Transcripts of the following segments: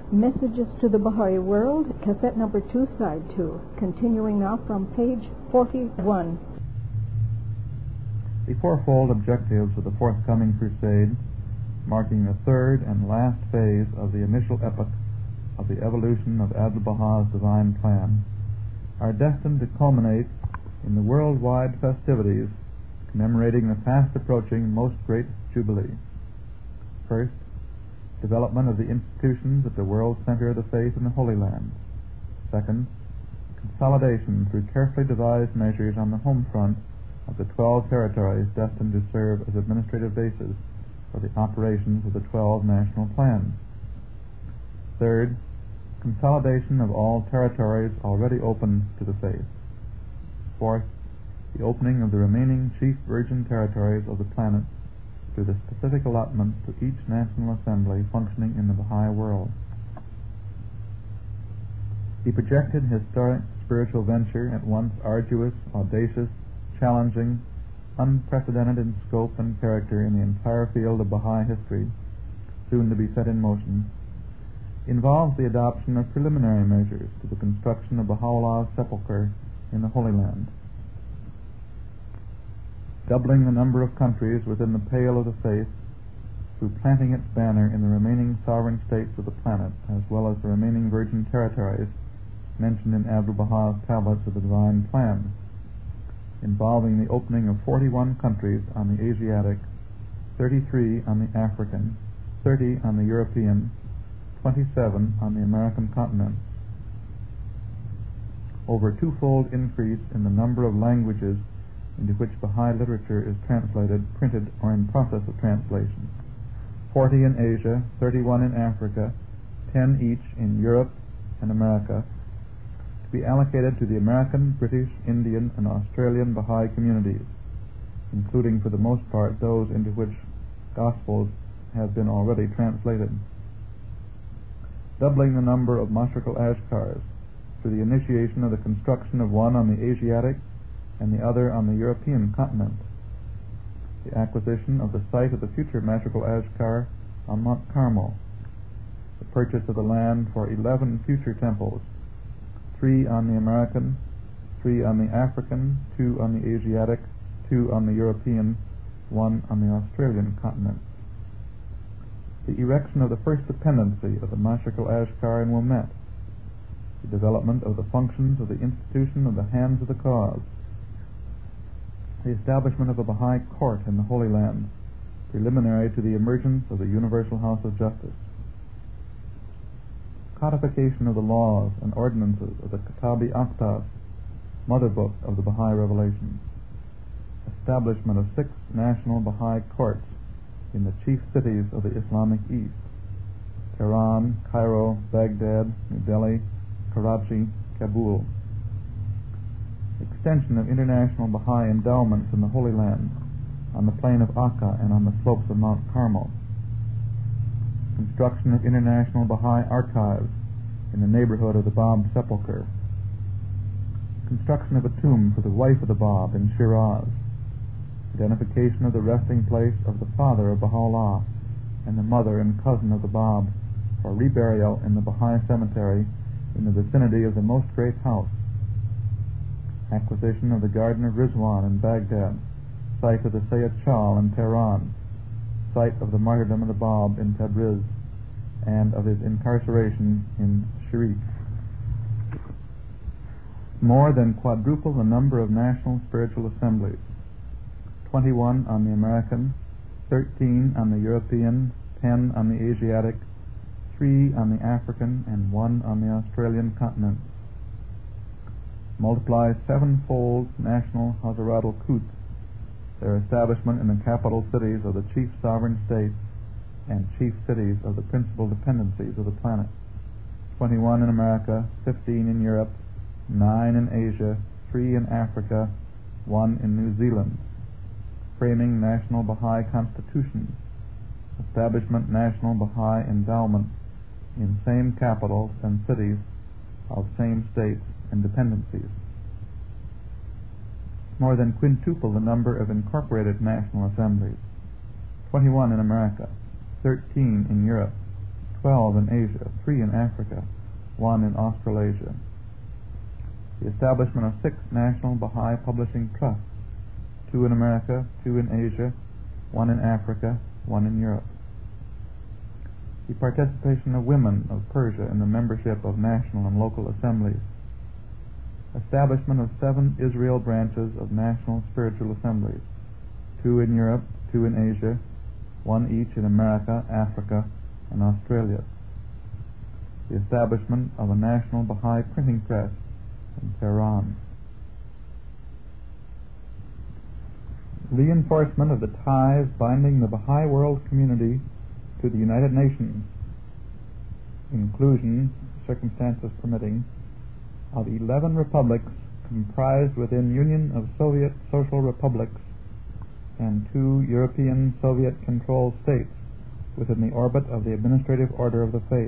Messages to the Baha'i World, cassette number 2, side 2. Continuing now from page 41. The fourfold objectives of the forthcoming crusade, marking the third and last phase of the initial epoch of the evolution of Abdu'l-Baha's divine plan, are destined to culminate in the worldwide festivities commemorating the fast approaching Most Great Jubilee. First, development of the institutions at the world center of the faith in the Holy Land. Second, consolidation through carefully devised measures on the home front of the 12 territories destined to serve as administrative bases for the operations of the 12 national plans. Third, consolidation of all territories already open to the faith. Fourth, the opening of the remaining chief virgin territories of the planet through the specific allotment to each national assembly functioning in the Baha'i world. The projected historic spiritual venture, at once arduous, audacious, challenging, unprecedented in scope and character in the entire field of Baha'i history, soon to be set in motion, involves the adoption of preliminary measures to the construction of Baha'u'llah's sepulchre in the Holy Land. Doubling the number of countries within the pale of the faith through planting its banner in the remaining sovereign states of the planet, as well as the remaining virgin territories mentioned in Abdu'l-Baha's tablets of the divine plan, involving the opening of 41 countries on the Asiatic, 33 on the African, 30 on the European, 27 on the American continent. Over a twofold increase in the number of languages into which Baha'i literature is translated, printed, or in process of translation. 40 in Asia, 31 in Africa, 10 each in Europe and America, to be allocated to the American, British, Indian, and Australian Baha'i communities, including for the most part those into which Gospels have been already translated. Doubling the number of Mashriq al-Ashkars through the initiation of the construction of one on the Asiatic and the other on the European continent, the acquisition of the site of the future Mashriq al-Ashkar on Mount Carmel, the purchase of the land for 11 future temples, 3 on the American, 3 on the African, 2 on the Asiatic, 2 on the European, 1 on the Australian continent. The erection of the first dependency of the Mashriq al-Ashkar in Wilmette, the development of the functions of the institution of the Hands of the Cause, the establishment of a Baha'i court in the Holy Land, preliminary to the emergence of the Universal House of Justice. Codification of the laws and ordinances of the Kitabi Aqtas, mother book of the Baha'i revelation. Establishment of 6 national Baha'i courts in the chief cities of the Islamic East: Tehran, Cairo, Baghdad, New Delhi, Karachi, Kabul. Extension of international Baha'i endowments in the Holy Land, on the plain of Akka and on the slopes of Mount Carmel. Construction of international Baha'i archives in the neighborhood of the Bab sepulchre. Construction of a tomb for the wife of the Bab in Shiraz. Identification of the resting place of the father of Baha'u'llah and the mother and cousin of the Bab for reburial in the Baha'i cemetery in the vicinity of the Most Great House. Acquisition of the Garden of Rizwan in Baghdad, site of the Sayyid Chal in Tehran, site of the martyrdom of the Bab in Tabriz, and of his incarceration in Sharif. More than quadruple the number of national spiritual assemblies: 21 on the American, 13 on the European, 10 on the Asiatic, 3 on the African, and 1 on the Australian continent. Multiply 7-fold national Hazrat al-Quds, their establishment in the capital cities of the chief sovereign states and chief cities of the principal dependencies of the planet. 21 in America, 15 in Europe, 9 in Asia, 3 in Africa, 1 in New Zealand. Framing national Baha'i constitutions, establishment national Baha'i endowment in same capitals and cities of same states and dependencies. More than quintuple the number of incorporated national assemblies: 21 in America, 13 in Europe, 12 in Asia, 3 in Africa, 1 in Australasia. The establishment of 6 national Baha'i publishing trusts, 2 in America, 2 in Asia, 1 in Africa, 1 in Europe. The participation of women of Persia in the membership of national and local assemblies. Establishment of 7 Israel branches of national spiritual assemblies, 2 in Europe, 2 in Asia, 1 each in America, Africa, and Australia. The establishment of a national Baha'i printing press in Tehran. Reinforcement of the ties binding the Baha'i world community to the United Nations. Inclusion, circumstances permitting, of 11 republics comprised within Union of Soviet Social Republics and 2 European Soviet-controlled states within the orbit of the Administrative Order of the Faith.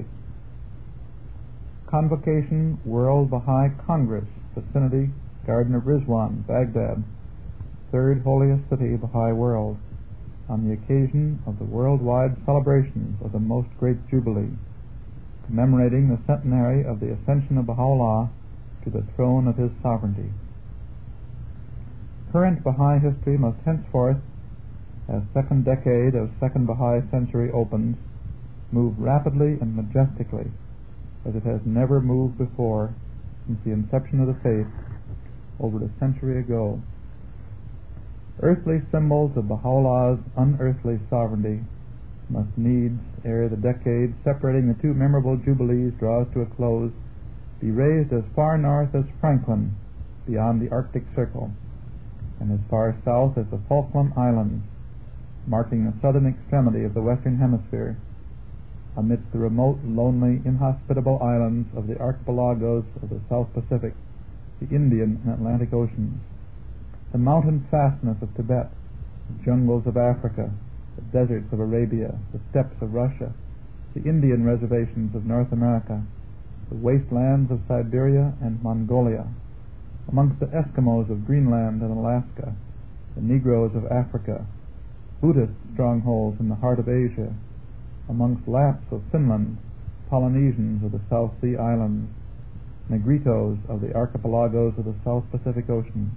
Convocation World Baha'i Congress, vicinity Garden of Rizwan, Baghdad, 3rd holiest city Baha'i world, on the occasion of the worldwide celebrations of the Most Great Jubilee, commemorating the centenary of the ascension of Baha'u'llah to the throne of his sovereignty. Current Baha'i history must henceforth, as second decade of second Baha'i century opens, move rapidly and majestically, as it has never moved before since the inception of the faith over a century ago. Earthly symbols of Baha'u'llah's unearthly sovereignty must needs, ere the decade separating the 2 memorable jubilees draws to a close, be raised as far north as Franklin, beyond the Arctic Circle, and as far south as the Falkland Islands, marking the southern extremity of the Western Hemisphere, amidst the remote, lonely, inhospitable islands of the archipelagos of the South Pacific, the Indian and Atlantic Oceans, the mountain fastness of Tibet, the jungles of Africa, the deserts of Arabia, the steppes of Russia, the Indian reservations of North America, the wastelands of Siberia and Mongolia, amongst the Eskimos of Greenland and Alaska, the Negroes of Africa, Buddhist strongholds in the heart of Asia, amongst Lapps of Finland, Polynesians of the South Sea Islands, Negritos of the archipelagos of the South Pacific Ocean.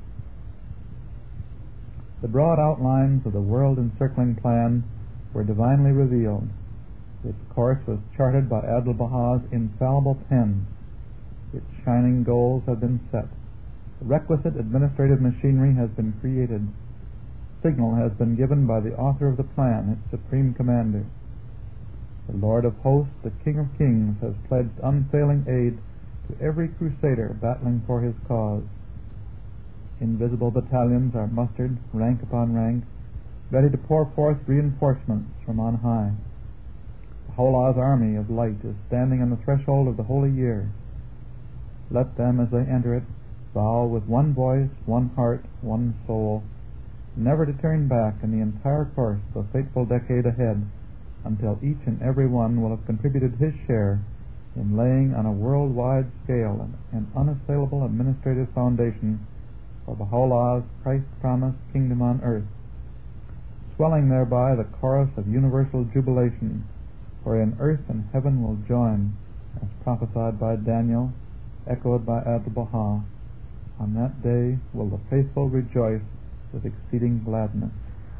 The broad outlines of the world-encircling plan were divinely revealed. Its course was charted by Abdu'l-Baha's infallible pen. Its shining goals have been set. The requisite administrative machinery has been created. Signal has been given by the author of the plan, its supreme commander. The Lord of Hosts, the King of Kings, has pledged unfailing aid to every crusader battling for his cause. Invisible battalions are mustered, rank upon rank, ready to pour forth reinforcements from on high. Baha'u'llah's army of light is standing on the threshold of the holy year. Let them, as they enter it, vow with one voice, one heart, one soul, never to turn back in the entire course of the fateful decade ahead, until each and every one will have contributed his share in laying on a worldwide scale an unassailable administrative foundation for Baha'u'llah's Christ-promised kingdom on earth, swelling thereby the chorus of universal jubilation, wherein earth and heaven will join, as prophesied by Daniel, echoed by Abdu'l-Baha. On that day will the faithful rejoice with exceeding gladness.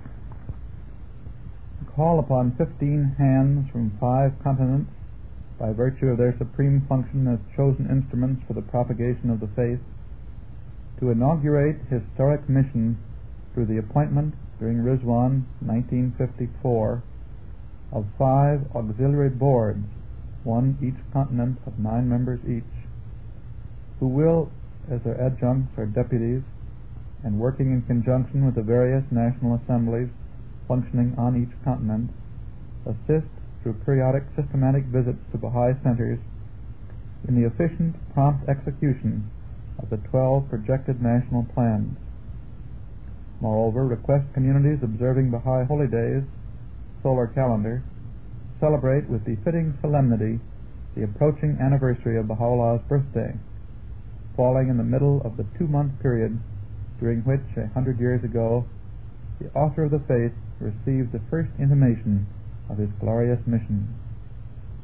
Call upon 15 hands from 5 continents, by virtue of their supreme function as chosen instruments for the propagation of the faith, to inaugurate historic mission through the appointment during Rizwan 1954 of 5 auxiliary boards, one each continent of 9 members each, who will, as their adjuncts or deputies, and working in conjunction with the various national assemblies functioning on each continent, assist through periodic systematic visits to Baha'i centers in the efficient, prompt execution of the 12 projected national plans. Moreover, request communities observing Baha'i holy days, solar calendar, celebrate with befitting solemnity the approaching anniversary of Baha'u'llah's birthday, falling in the middle of the 2-month period during which, 100 years ago, the author of the faith received the first intimation of his glorious mission.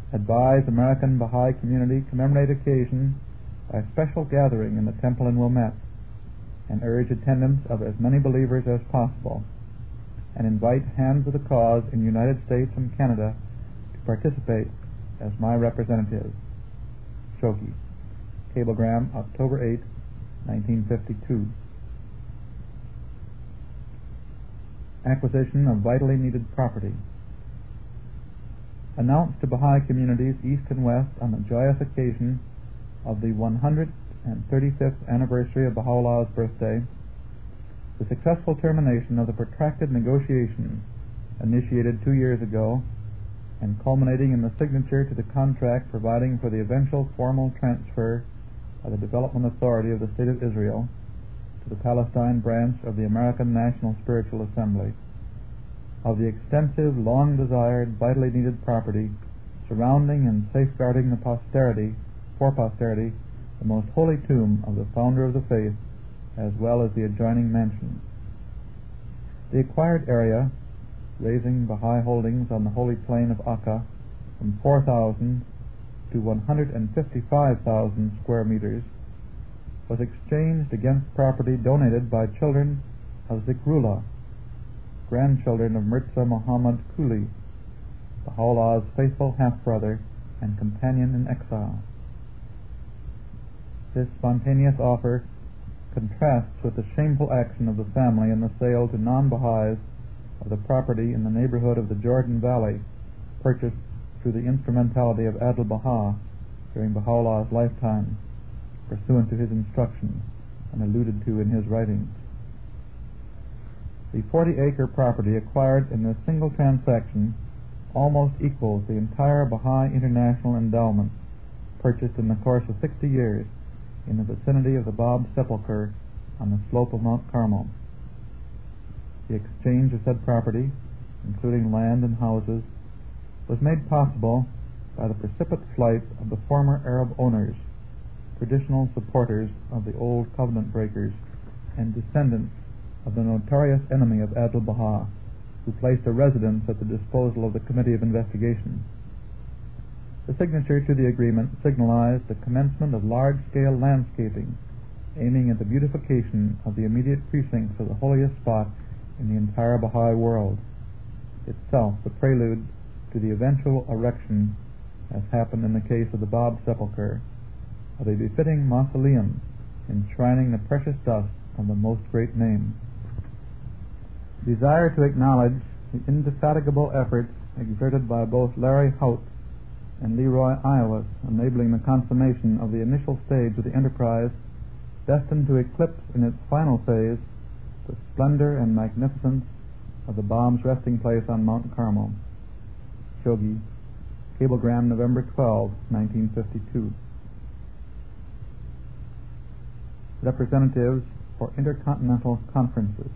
advise American Baha'i community commemorate occasion by special gathering in the temple in Wilmette, and urge attendance of as many believers as possible, and invite Hands of the Cause in the United States and Canada to participate as my representatives. Shoki. Cablegram, October 8, 1952. Acquisition of vitally needed property. Announced to Baha'i communities east and west on the joyous occasion of the 135th anniversary of Baha'u'llah's birthday, the successful termination of the protracted negotiations initiated 2 years ago and culminating in the signature to the contract providing for the eventual formal transfer by the Development Authority of the State of Israel to the Palestine branch of the American National Spiritual Assembly of the extensive, long-desired, vitally needed property surrounding and safeguarding the posterity, the most holy tomb of the founder of the faith, as well as the adjoining mansion. The acquired area, raising Baha'i holdings on the holy plain of Akka from 4,000 to 155,000 square meters, was exchanged against property donated by children of Zikrullah, grandchildren of Mirza Muhammad Kuli, Baha'u'llah's faithful half-brother and companion in exile. This spontaneous offer contrasts with the shameful action of the family in the sale to non-Baha'is of the property in the neighborhood of the Jordan Valley, purchased through the instrumentality of Adil Baha during Baha'u'llah's lifetime, pursuant to his instructions and alluded to in his writings. The 40-acre property acquired in this single transaction almost equals the entire Baha'i International Endowment purchased in the course of 60 years in the vicinity of the Bab sepulchre on the slope of Mount Carmel. The exchange of said property, including land and houses, was made possible by the precipitate flight of the former Arab owners, traditional supporters of the old covenant breakers, and descendants of the notorious enemy of Adil Baha, who placed a residence at the disposal of the Committee of Investigation. The signature to the agreement signalized the commencement of large-scale landscaping, aiming at the beautification of the immediate precincts of the holiest spot in the entire Baha'i world, itself the prelude to the eventual erection, as happened in the case of the Bab sepulchre, of a befitting mausoleum enshrining the precious dust of the Most Great Name. Desire to acknowledge the indefatigable efforts exerted by both Larry Hout and Leroy Iowas, enabling the consummation of the initial stage of the enterprise, destined to eclipse in its final phase the splendor and magnificence of the Bab's resting place on Mount Carmel. Shogi. Cablegram, November 12, 1952. Representatives for Intercontinental Conferences.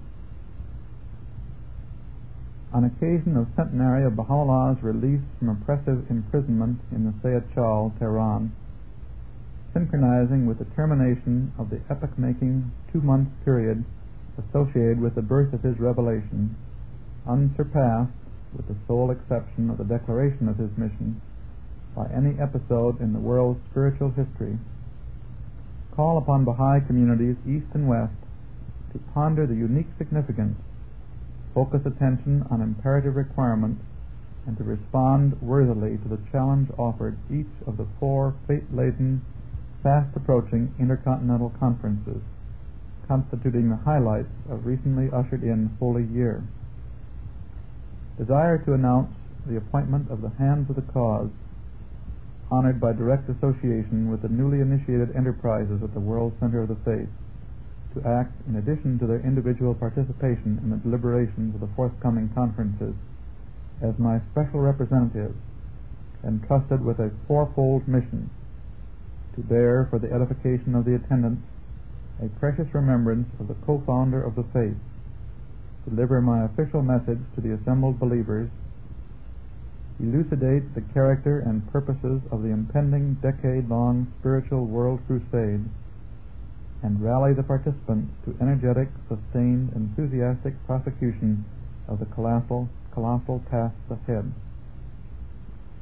On occasion of centenary of Baha'u'llah's release from oppressive imprisonment in the Sayyid Chal, Tehran, synchronizing with the termination of the epoch-making 2-month period associated with the birth of his revelation, unsurpassed, with the sole exception of the declaration of his mission, by any episode in the world's spiritual history, call upon Baha'i communities east and west to ponder the unique significance, focus attention on imperative requirements, and to respond worthily to the challenge offered each of the 4 fate-laden, fast-approaching intercontinental conferences, constituting the highlights of recently ushered-in Holy Year. Desire to announce the appointment of the Hands of the Cause, honored by direct association with the newly initiated enterprises at the World Center of the Faith, to act in addition to their individual participation in the deliberations of the forthcoming conferences as my special representatives, entrusted with a 4-fold mission: to bear for the edification of the attendants a precious remembrance of the co-founder of the faith, deliver my official message to the assembled believers, elucidate the character and purposes of the impending decade-long spiritual world crusade, and rally the participants to energetic, sustained, enthusiastic prosecution of the colossal tasks ahead.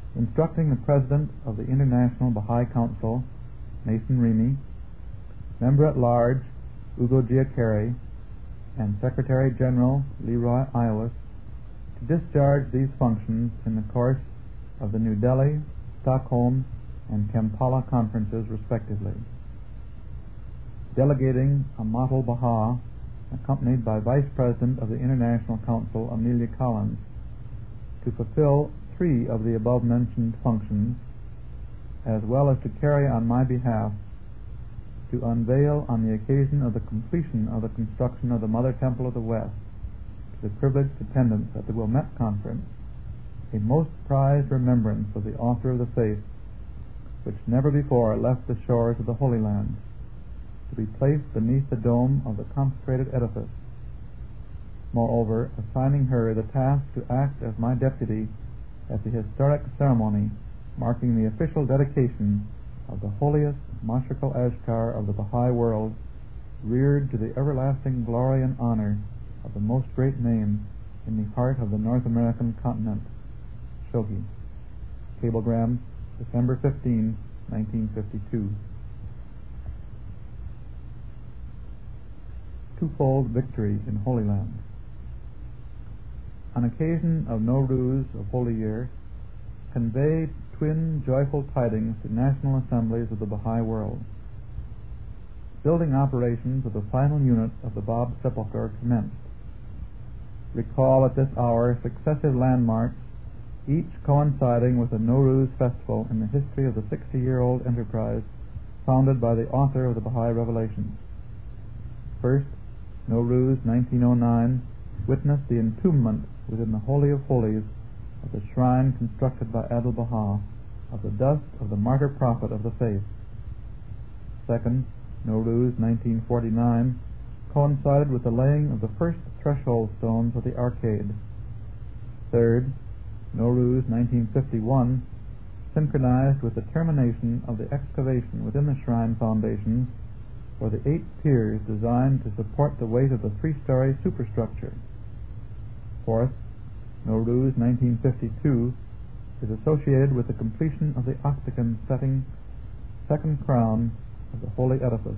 instructing the President of the International Baha'i Council, Mason Remy, Member-at-Large, Ugo Giaccheri, and Secretary-General Leroy Iowas to discharge these functions in the course of the New Delhi, Stockholm, and Kampala conferences, respectively. Delegating Amatul Baha, accompanied by Vice President of the International Council, Amelia Collins, to fulfill 3 of the above-mentioned functions, as well as to carry on my behalf to unveil on the occasion of the completion of the construction of the Mother Temple of the West to the privileged attendants at the Wilmette Conference a most prized remembrance of the author of the faith, which never before left the shores of the Holy Land, to be placed beneath the dome of the consecrated edifice. Moreover, assigning her the task to act as my deputy at the historic ceremony marking the official dedication of the holiest Mashriq al-Ashkar of the Baha'i world, reared to the everlasting glory and honor of the most great name in the heart of the North American continent, Shoghi. Cablegram, December 15, 1952. Twofold victory in Holy Land. On occasion of Nowruz of Holy Year, convey twin joyful tidings to national assemblies of the Baha'i world. Building operations of the final unit of the Bab Sepulchre commenced. Recall at this hour successive landmarks, each coinciding with the Nowruz festival in the history of the 60-year-old enterprise founded by the author of the Baha'i Revelations. First, Nowruz 1909 witnessed the entombment within the Holy of Holies of the shrine constructed by Abdu'l-Baha of the dust of the martyr prophet of the faith. Second, Nowruz 1949 coincided with the laying of the first threshold stones of the arcade. Third, Nowruz 1951 synchronized with the termination of the excavation within the shrine foundations for the 8 piers designed to support the weight of the 3-story superstructure. Fourth, Nowruz 1952 is associated with the completion of the octagon setting second crown of the holy edifice.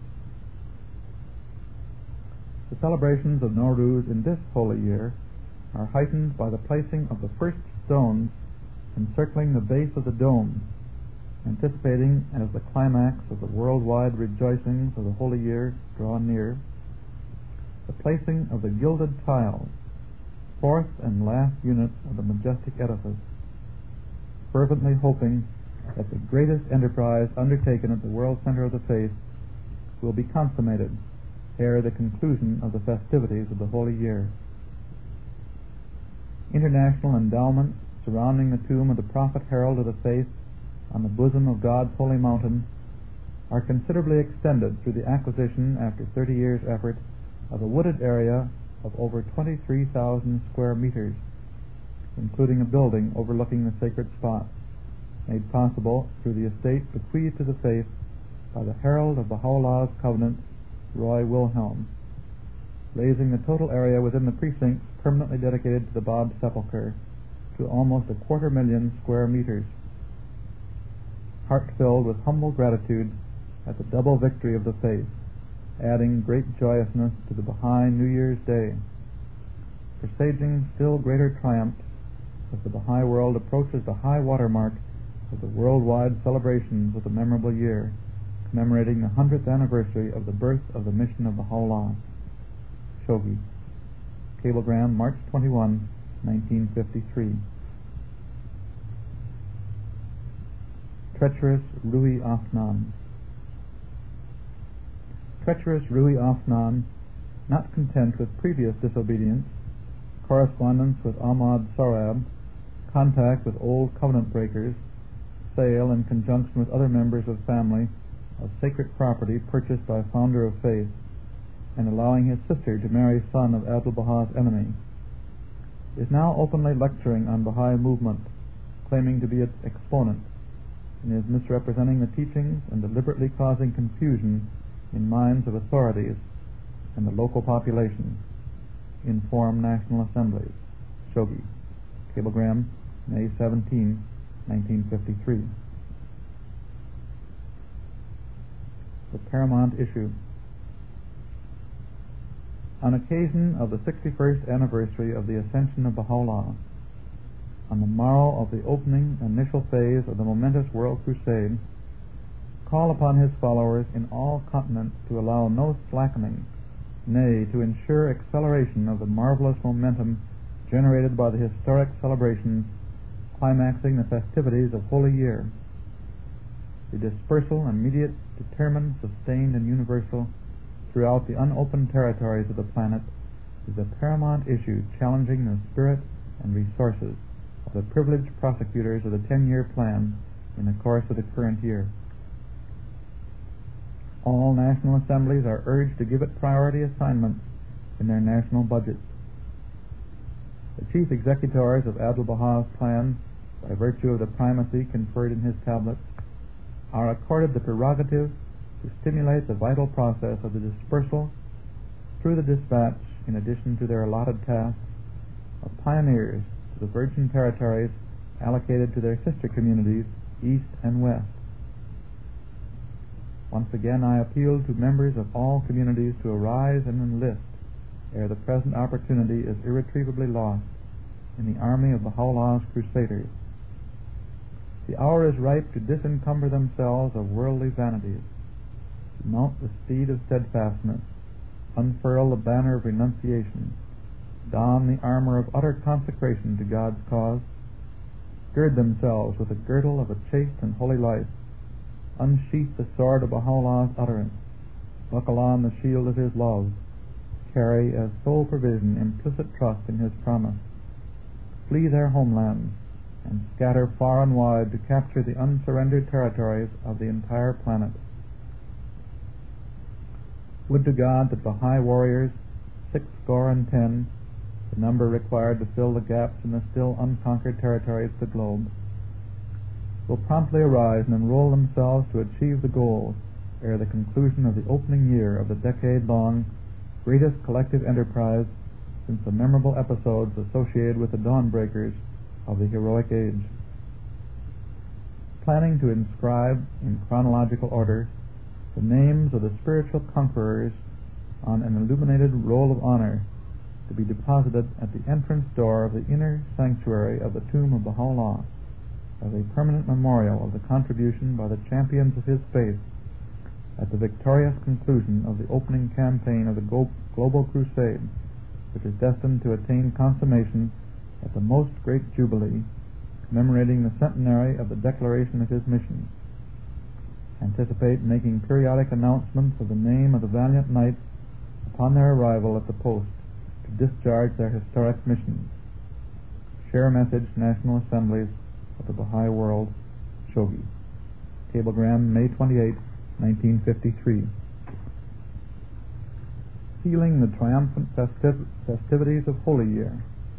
The celebrations of Nowruz in this holy year are heightened by the placing of the first stones encircling the base of the dome, anticipating as the climax of the worldwide rejoicings of the holy year draw near, the placing of the gilded tiles, fourth and last unit of the majestic edifice, fervently hoping that the greatest enterprise undertaken at the world center of the faith will be consummated ere the conclusion of the festivities of the holy year. International endowments surrounding the tomb of the prophet herald of the faith on the bosom of God's holy mountain are considerably extended through the acquisition, after 30 years' effort, of a wooded area of over 23,000 square meters, including a building overlooking the sacred spot, made possible through the estate bequeathed to the faith by the herald of Baha'u'llah's covenant, Roy Wilhelm, raising the total area within the precincts permanently dedicated to the Bab Sepulchre to almost 250,000 square meters. Heart filled with humble gratitude at the double victory of the faith, adding great joyousness to the Baha'i New Year's Day, presaging still greater triumphs as the Baha'i world approaches the high water mark of the worldwide celebrations of the memorable year, commemorating the 100th anniversary of the birth of the mission of Baha'u'llah. Shoghi. Cablegram, March 21, 1953. Treacherous Rui Afnan. Treacherous Rui Afnan, not content with previous disobedience, correspondence with Ahmad Sorab, contact with old covenant breakers, sale in conjunction with other members of family of sacred property purchased by founder of faith, and allowing his sister to marry son of Abdu'l-Baha's enemy, is now openly lecturing on Baha'i movement, claiming to be its exponent, and is misrepresenting the teachings and deliberately causing confusion in minds of authorities and the local population. Inform National Assemblies. Shoghi. Cablegram, May 17, 1953. The paramount issue. On occasion of the 61st anniversary of the Ascension of Baha'u'llah, on the morrow of the opening initial phase of the momentous World Crusade, call upon his followers in all continents to allow no slackening, nay, to ensure acceleration of the marvelous momentum generated by the historic celebrations climaxing the festivities of Holy Year. The dispersal, immediate, determined, sustained, and universal throughout the unopened territories of the planet is a paramount issue challenging the spirit and resources of the privileged prosecutors of the 10-year plan in the course of the current year. All national assemblies are urged to give it priority assignments in their national budgets. The chief executors of Abdu'l-Baha's plan, by virtue of the primacy conferred in his tablets, are accorded the prerogative to stimulate the vital process of the dispersal through the dispatch, in addition to their allotted tasks, of pioneers to the virgin territories allocated to their sister communities, east and west. Once again I appeal to members of all communities to arise and enlist ere the present opportunity is irretrievably lost in the army of Baha'u'llah's crusaders. The hour is ripe to disencumber themselves of worldly vanities, to mount the steed of steadfastness, unfurl the banner of renunciation, don the armor of utter consecration to God's cause, gird themselves with the girdle of a chaste and holy life, unsheath the sword of Baha'u'llah's utterance, buckle on the shield of his love, carry as sole provision implicit trust in his promise, flee their homelands, and scatter far and wide to capture the unsurrendered territories of the entire planet. Would to God that Baha'i warriors, 60 the number required to fill the gaps in the still unconquered territories of the globe, will promptly arise and enroll themselves to achieve the goal ere the conclusion of the opening year of the decade-long greatest collective enterprise since the memorable episodes associated with the dawnbreakers of the heroic age. Planning to inscribe in chronological order the names of the spiritual conquerors on an illuminated roll of honor to be deposited at the entrance door of the inner sanctuary of the tomb of Baha'u'llah as a permanent memorial of the contribution by the champions of his faith at the victorious conclusion of the opening campaign of the global crusade, which is destined to attain consummation at the most great jubilee, commemorating the centenary of the declaration of his mission. Anticipate making periodic announcements of the name of the valiant knights upon their arrival at the post to discharge their historic missions. Share message, National Assemblies of the Baha'i World, Shogi. Cablegram, May 28, 1953. Sealing the triumphant festivities of Holy Year.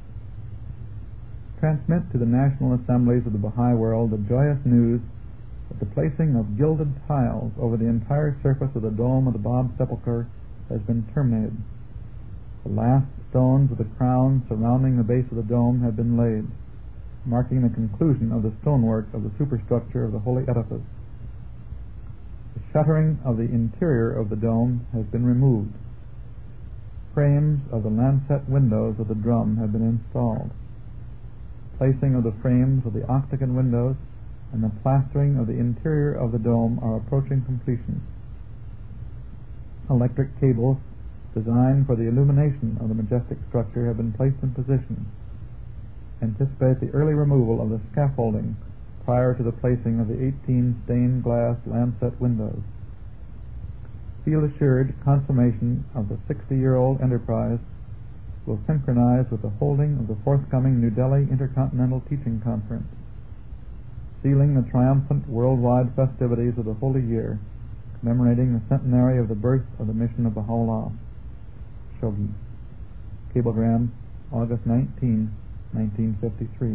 Transmit to the National Assemblies of the Baha'i World the joyous news that the placing of gilded tiles over the entire surface of the dome of the Bab Sepulchre has been terminated. The last stones of the crown surrounding the base of the dome have been laid, marking the conclusion of the stonework of the superstructure of the holy edifice. The shuttering of the interior of the dome has been removed. Frames of the lancet windows of the drum have been installed. Placing of the frames of the octagon windows and the plastering of the interior of the dome are approaching completion. Electric cables designed for the illumination of the majestic structure have been placed in position. Anticipate the early removal of the scaffolding prior to the placing of the 18 stained glass lancet windows. Feel assured consummation of the 60-year-old enterprise will synchronize with the holding of the forthcoming New Delhi Intercontinental Teaching Conference, sealing the triumphant worldwide festivities of the Holy Year, commemorating the centenary of the birth of the mission of Baha'u'llah. Shogi. Cablegram, August 19, 1953.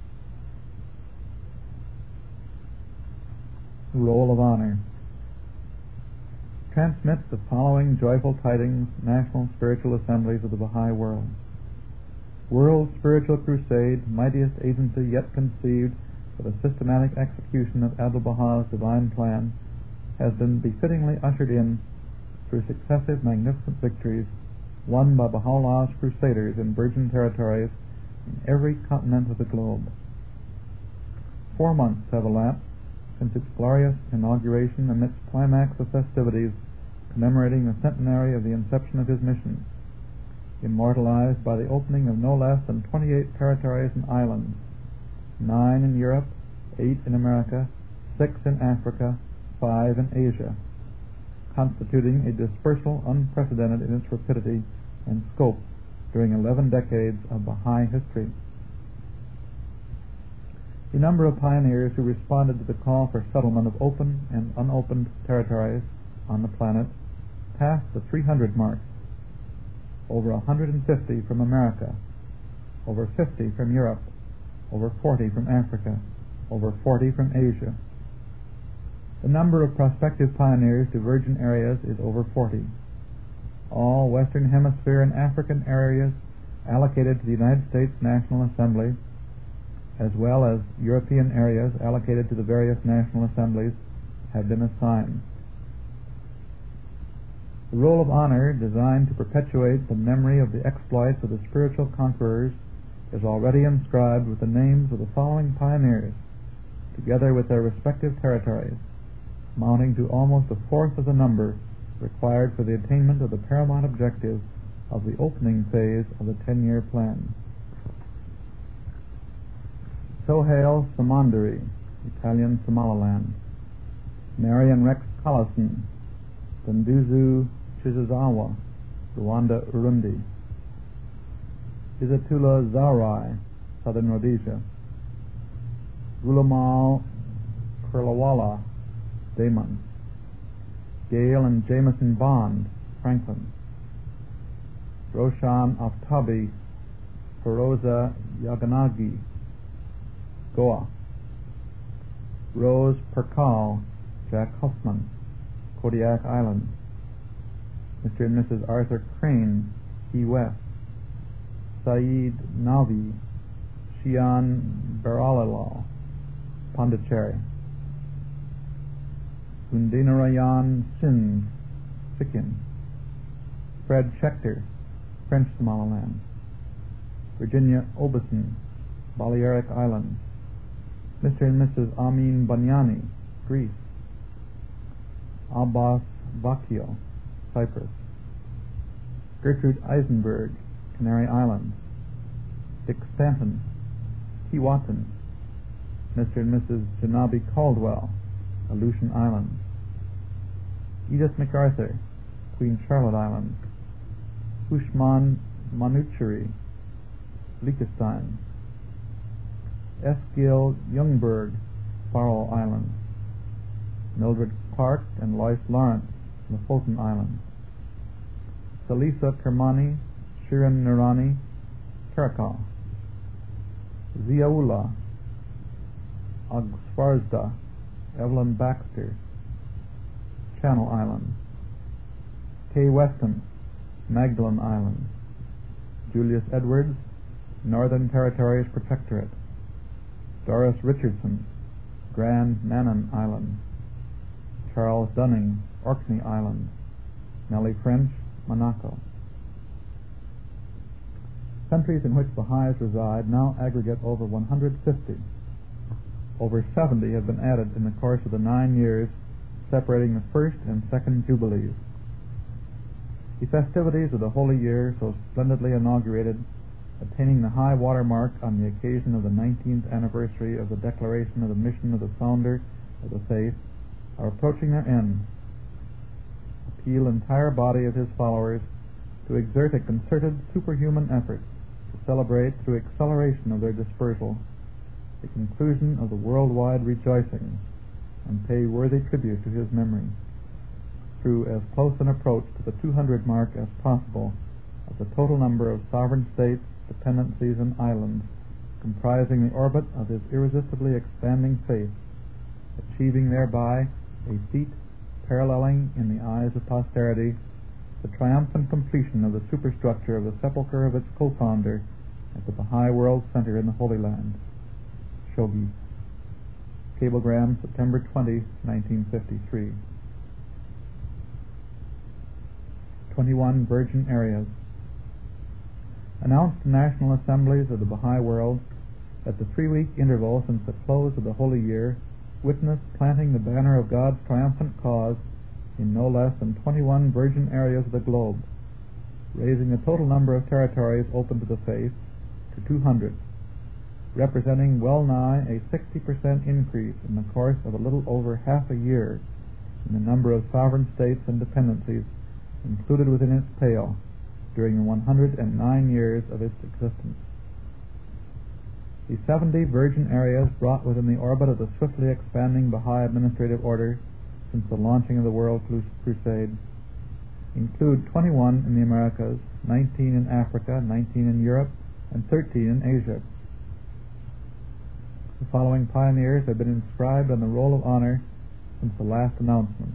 Roll of Honor. Transmit the following joyful tidings, National Spiritual Assemblies of the Baha'i World. World Spiritual Crusade, mightiest agency yet conceived for the systematic execution of Abdu'l-Baha's divine plan has been befittingly ushered in through successive magnificent victories won by Baha'u'llah's crusaders in virgin territories in every continent of the globe. 4 months have elapsed since its glorious inauguration amidst climax of festivities commemorating the centenary of the inception of his mission, immortalized by the opening of no less than 28 territories and islands, 9 in Europe, 8 in America, 6 in Africa, 5 in Asia, constituting a dispersal unprecedented in its rapidity and scope during 11 decades of Baha'i history. The number of pioneers who responded to the call for settlement of open and unopened territories on the planet passed the 300 mark. Over 150 from America, over 50 from Europe, over 40 from Africa, over 40 from Asia. The number of prospective pioneers to virgin areas is over 40. All Western Hemisphere and African areas allocated to the United States National Assembly, as well as European areas allocated to the various national assemblies, have been assigned. The roll of honor, designed to perpetuate the memory of the exploits of the spiritual conquerors, is already inscribed with the names of the following pioneers, together with their respective territories, amounting to almost a fourth of the number required for the attainment of the paramount objective of the opening phase of the 10-year plan. Sohail Samandari, Italian Somaliland. Marian Rex Collison, Dunduzu Chizuzawa, Rwanda, Urundi. Izatullah Zaurai, Southern Rhodesia. Gulamal Kurlawala, Daman. Gale and Jameson Bond, Franklin. Roshan Aftabi, Feroza Yaganagi, Goa. Rose Perkal, Jack Huffman, Kodiak Island. Mr. and Mrs. Arthur Crane, Key West. Saeed Navi, Shian Baralalal, Pondicherry. Undinarayan Sindh, Sikkim. Fred Schechter, French Somaliland. Virginia Obeson, Balearic Islands. Mr. and Mrs. Amin Banyani, Greece. Abbas Vakio, Cyprus. Gertrude Eisenberg, Canary Islands. Dick Stanton, Keewatin. Mr. and Mrs. Janabi Caldwell, Aleutian Islands. Edith MacArthur, Queen Charlotte Islands. Ushman Manucheri, Liechtenstein. Eskil Youngberg, Faroe Islands. Mildred Clark and Lois Lawrence, the Fulton Islands. Salisa Kermani, Shirin Nurani, Karakal. Ziaullah, Agsfarzda, Evelyn Baxter, Channel Islands. Kay Weston, Magdalen Islands. Julius Edwards, Northern Territories Protectorate. Doris Richardson, Grand Manan Island. Charles Dunning, Orkney Island. Nellie French, Monaco. Countries in which Baha'is reside now aggregate over 150. Over 70 have been added in the course of the 9 years separating the first and second jubilees. The festivities of the Holy Year, so splendidly inaugurated, attaining the high water mark on the occasion of the 19th anniversary of the declaration of the mission of the founder of the faith, are approaching their end. Appeal entire body of his followers to exert a concerted superhuman effort to celebrate through acceleration of their dispersal the conclusion of the worldwide rejoicings and pay worthy tribute to his memory through as close an approach to the 200 mark as possible of the total number of sovereign states, dependencies, and islands comprising the orbit of his irresistibly expanding faith, achieving thereby a feat paralleling in the eyes of posterity the triumphant completion of the superstructure of the sepulchre of its co-founder at the Baha'i World Center in the Holy Land, Shoghi. Cablegram, September 20, 1953. 21 Virgin Areas. Announced to national assemblies of the Baha'i world that the 3-week interval since the close of the Holy Year witnessed planting the banner of God's triumphant cause in no less than 21 virgin areas of the globe, raising the total number of territories open to the faith to 200, representing well nigh a 60% increase in the course of a little over half a year in the number of sovereign states and dependencies included within its pale during the 109 years of its existence. The 70 virgin areas brought within the orbit of the swiftly expanding Baha'i administrative order since the launching of the World Crusade include 21 in the Americas, 19 in Africa, 19 in Europe, and 13 in Asia. The following pioneers have been inscribed on the Roll of Honor since the last announcement: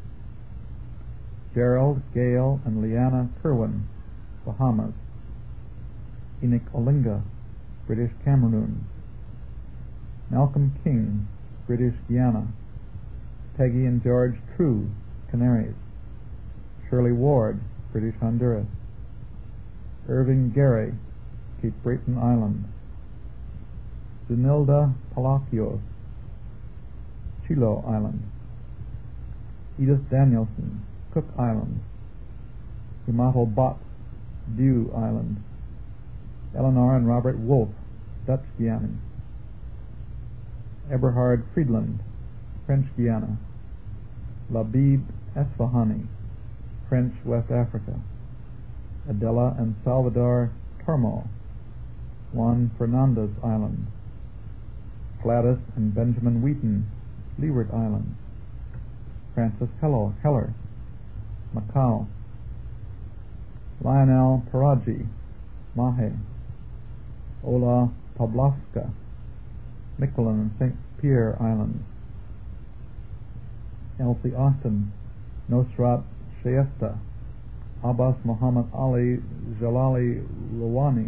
Gerald, Gail, and Leanna Kerwin, Bahamas; Enoch Olinga, British Cameroon; Malcolm King, British Guiana; Peggy and George True, Canaries; Shirley Ward, British Honduras; Irving Gary, Cape Breton Island; Zunilda Palacios, Chilo Island; Edith Danielson, Cook Islands; Yamato Bott, Diu Island; Eleanor and Robert Wolfe, Dutch Guiana; Eberhard Friedland, French Guiana; Labib Esfahani, French West Africa; Adela and Salvador Tormo, Juan Fernandez Island; Gladys and Benjamin Wheaton, Leeward Islands; Francis Heller, Macau; Lionel Paraji, Mahe; Ola Pavlovska, Miquelon and St. Pierre Islands; Elsie Austin, Nosrat Shayesta; Abbas Muhammad Ali Jalali Rouhani;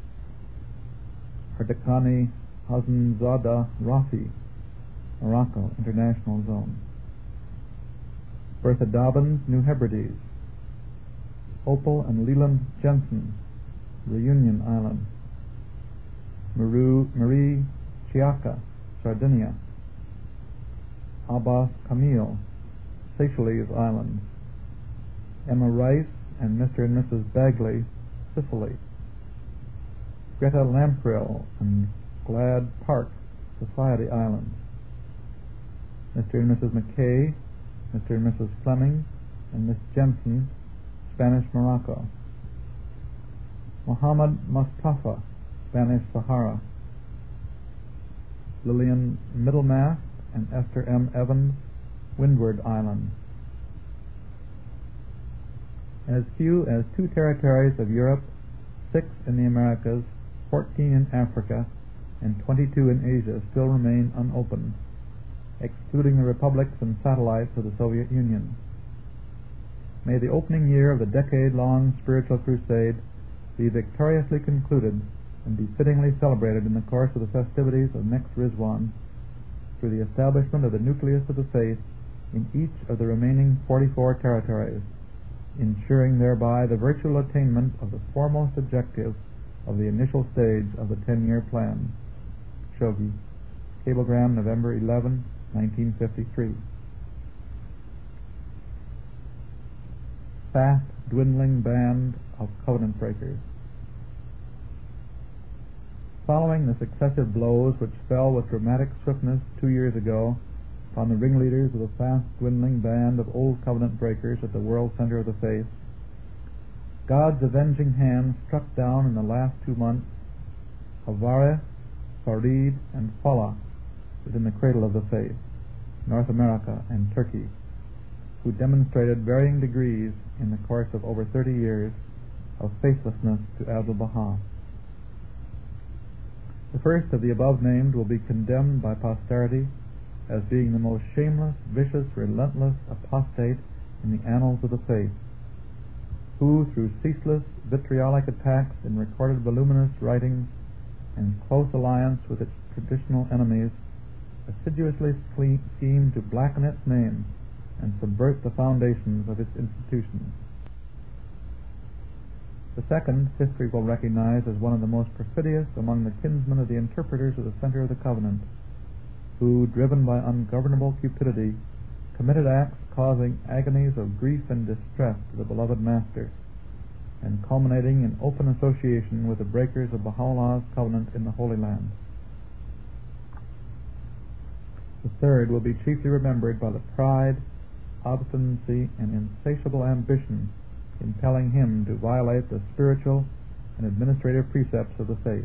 Ardekani Hasanzada Rafi, Morocco International Zone; Bertha Dobbins, New Hebrides; Opal and Leland Jensen, Reunion Island; Marie Chiaka, Sardinia; Abbas Camille, Seychelles Islands; Emma Rice and Mr. and Mrs. Bagley, Sicily; Greta Lamprill and Glad Park, Society Islands; Mr. and Mrs. McKay, Mr. and Mrs. Fleming, and Miss Jensen, Spanish Morocco; Muhammad Mustafa, Spanish Sahara; Lillian Middlemast and Esther M. Evans, Windward Islands. As few as 2 territories of Europe, 6 in the Americas, 14 in Africa, and 22 in Asia still remain unopened, excluding the republics and satellites of the Soviet Union. May the opening year of the decade-long spiritual crusade be victoriously concluded and be fittingly celebrated in the course of the festivities of next Rizwan through the establishment of the nucleus of the faith in each of the remaining 44 territories, ensuring thereby the virtual attainment of the foremost objective of the initial stage of the 10-year plan. Shogi. Cablegram, November 11, 1953. Fast dwindling band of covenant breakers. Following the successive blows which fell with dramatic swiftness 2 years ago upon the ringleaders of the fast dwindling band of old covenant breakers at the world center of the faith, God's avenging hand struck down in the last 2 months Havare, Farid, and Fallah within the cradle of the faith, North America and Turkey, who demonstrated varying degrees in the course of over 30 years of faithlessness to Abdu'l-Baha. The first of the above named will be condemned by posterity as being the most shameless, vicious, relentless apostate in the annals of the faith, who, through ceaseless vitriolic attacks in recorded voluminous writings and close alliance with its traditional enemies, assiduously schemed to blacken its name and subvert the foundations of its institutions. The second, history will recognize as one of the most perfidious among the kinsmen of the interpreters of the center of the covenant, who, driven by ungovernable cupidity, committed acts causing agonies of grief and distress to the beloved Master, and culminating in open association with the breakers of Baha'u'llah's covenant in the Holy Land. The third will be chiefly remembered by the pride, obstinacy, and insatiable ambition impelling him to violate the spiritual and administrative precepts of the faith.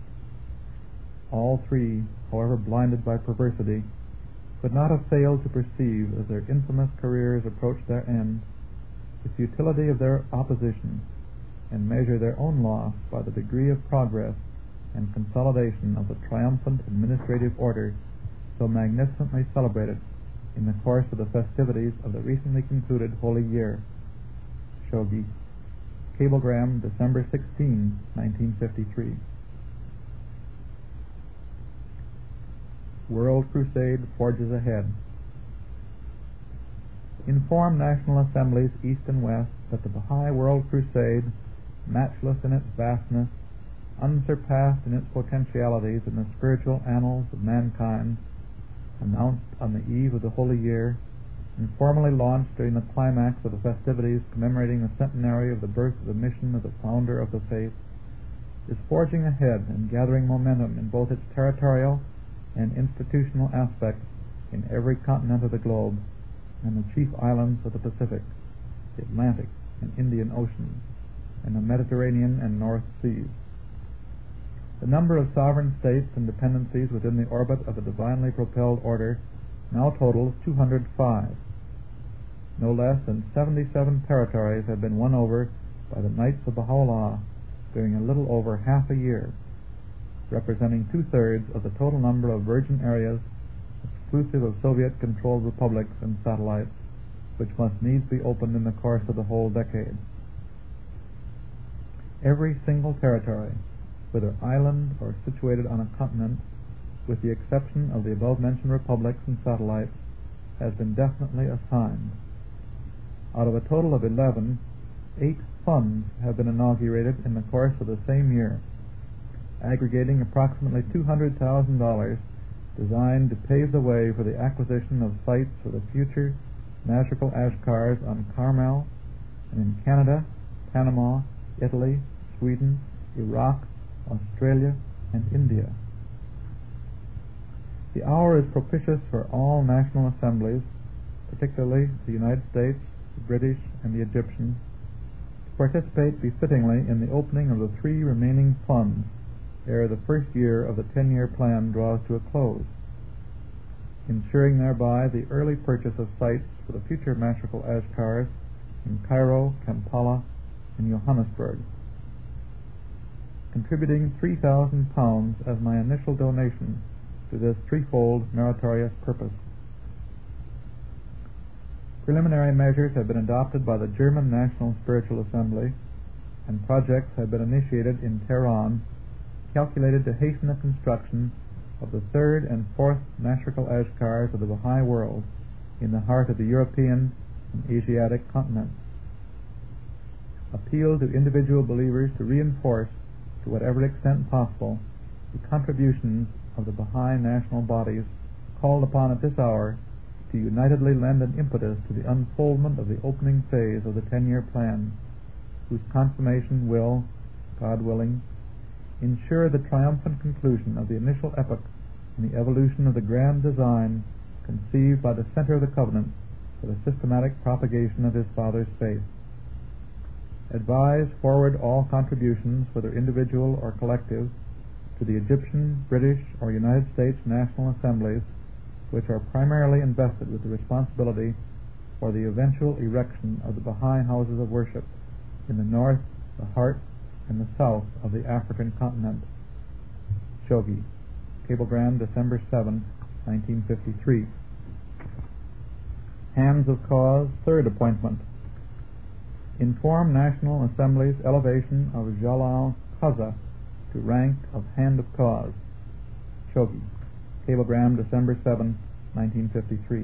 All three, however blinded by perversity, could not have failed to perceive, as their infamous careers approached their end, the futility of their opposition, and measure their own loss by the degree of progress and consolidation of the triumphant administrative order so magnificently celebrated in the course of the festivities of the recently concluded Holy Year. Shogi. Cablegram, December 16, 1953. World Crusade forges ahead. Inform National Assemblies East and West that the Baha'i World Crusade, matchless in its vastness, unsurpassed in its potentialities in the spiritual annals of mankind, announced on the eve of the Holy Year, and formally launched during the climax of the festivities commemorating the centenary of the birth of the mission of the founder of the faith, is forging ahead and gathering momentum in both its territorial and institutional aspects in every continent of the globe and the chief islands of the Pacific, the Atlantic and Indian Oceans, and the Mediterranean and North Seas. The number of sovereign states and dependencies within the orbit of a divinely propelled order now totals 205. No less than 77 territories have been won over by the Knights of Baha'u'llah during a little over half a year, representing 2/3 of the total number of virgin areas exclusive of Soviet-controlled republics and satellites, which must needs be opened in the course of the whole decade. Every single territory, whether island or situated on a continent, with the exception of the above-mentioned republics and satellites, has been definitely assigned. Out of a total of 11, 8 funds have been inaugurated in the course of the same year, aggregating approximately $200,000, designed to pave the way for the acquisition of sites for the future Mashrikul Ashkars on Carmel and in Canada, Panama, Italy, Sweden, Iraq, Australia, and India. The hour is propitious for all national assemblies, particularly the United States, the British, and the Egyptian, to participate befittingly in the opening of the 3 remaining funds ere the first year of the 10-year plan draws to a close, ensuring thereby the early purchase of sites for the future Mashrikul Ashkars in Cairo, Kampala, and Johannesburg, contributing £3,000 as my initial donation to this threefold meritorious purpose. Preliminary measures have been adopted by the German National Spiritual Assembly, and projects have been initiated in Tehran calculated to hasten the construction of the 3rd and 4th Mashrikul Ashkars of the Baha'i world in the heart of the European and Asiatic continents. Appeal to individual believers to reinforce, to whatever extent possible, the contributions of the Baha'i national bodies called upon at this hour to unitedly lend an impetus to the unfoldment of the opening phase of the 10-year plan, whose consummation will, God willing, ensure the triumphant conclusion of the initial epoch in the evolution of the grand design conceived by the center of the covenant for the systematic propagation of his Father's faith. Advise forward all contributions, whether individual or collective, to the Egyptian, British, or United States National Assemblies, which are primarily invested with the responsibility for the eventual erection of the Baha'i houses of worship in the north, the heart, and the south of the African continent. Shogi. Cablegram, December 7, 1953. Hands of Cause, 3rd appointment. Inform National Assembly's elevation of Jalal Qaza to rank of Hand of Cause. Shogi. Cablegram, December 7, 1953.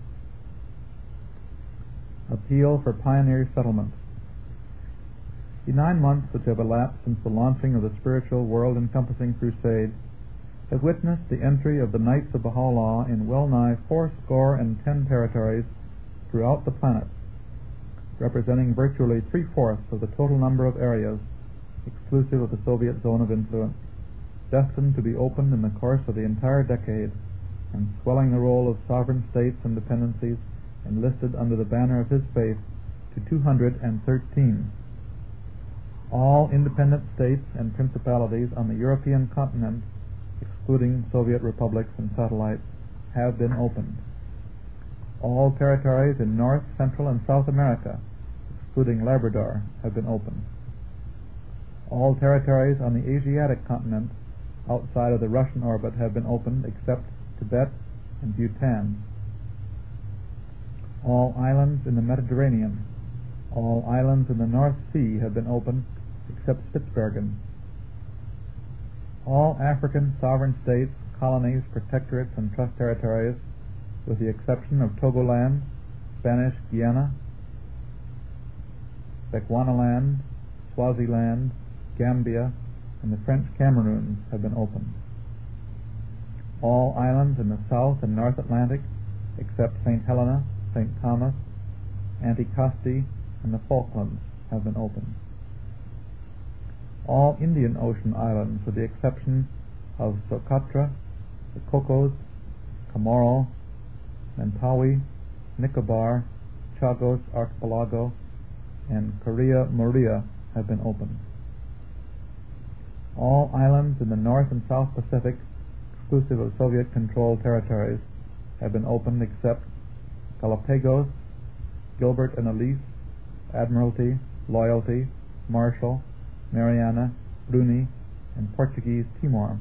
Appeal for Pioneer Settlement. The 9 months which have elapsed since the launching of the spiritual world-encompassing crusade have witnessed the entry of the Knights of Baha'u'llah in well-nigh 410 territories throughout the planet, representing virtually 3/4 of the total number of areas, exclusive of the Soviet zone of influence, destined to be opened in the course of the entire decade, and swelling the roll of sovereign states and dependencies enlisted under the banner of his faith to 213. All independent states and principalities on the European continent, excluding Soviet republics and satellites, have been opened. All territories in North, Central, and South America, excluding Labrador, have been opened. All territories on the Asiatic continent outside of the Russian orbit have been opened except Tibet and Bhutan. All islands in the Mediterranean, all islands in the North Sea have been opened except Spitsbergen. All African sovereign states, colonies, protectorates, and trust territories, with the exception of Togoland, Spanish Guiana, Bechuanaland, Swaziland, Gambia, and the French Cameroons, have been opened. All islands in the South and North Atlantic, except St. Helena, St. Thomas, Anticosti, and the Falklands, have been opened. All Indian Ocean islands, with the exception of Socotra, the Cocos, Comoro, Mentawai, Nicobar, Chagos Archipelago, and Korea Morea, have been opened. All islands in the North and South Pacific, exclusive of Soviet-controlled territories, have been opened except Galapagos, Gilbert and Ellice, Admiralty, Loyalty, Marshall, Mariana, Bruni, and Portuguese Timor.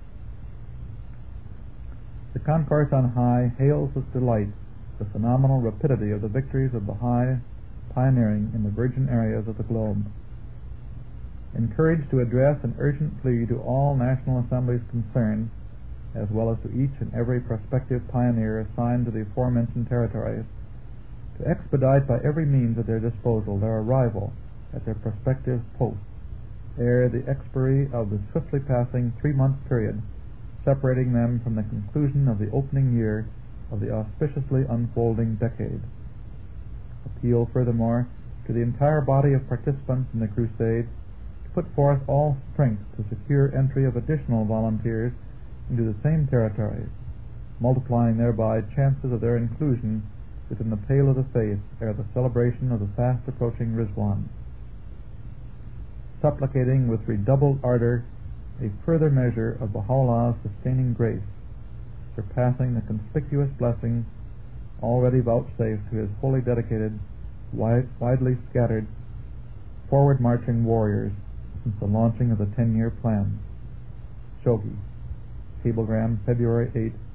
The Concourse on High hails with delight the phenomenal rapidity of the victories of Baha'i pioneering in the virgin areas of the globe. Encouraged to address an urgent plea to all national assemblies concerned, as well as to each and every prospective pioneer assigned to the aforementioned territories, to expedite by every means at their disposal their arrival at their prospective posts ere the expiry of the swiftly passing 3-month period separating them from the conclusion of the opening year of the auspiciously unfolding decade. Appeal furthermore to the entire body of participants in the crusade to put forth all strength to secure entry of additional volunteers into the same territories, multiplying thereby chances of their inclusion within the pale of the faith ere the celebration of the fast approaching Rizwan. Supplicating with redoubled ardor a further measure of Baha'u'llah's sustaining grace, surpassing the conspicuous blessings already vouchsafed to his wholly dedicated, widely scattered, forward-marching warriors since the launching of the 10-year plan. Shogi. Cablegram, February 8,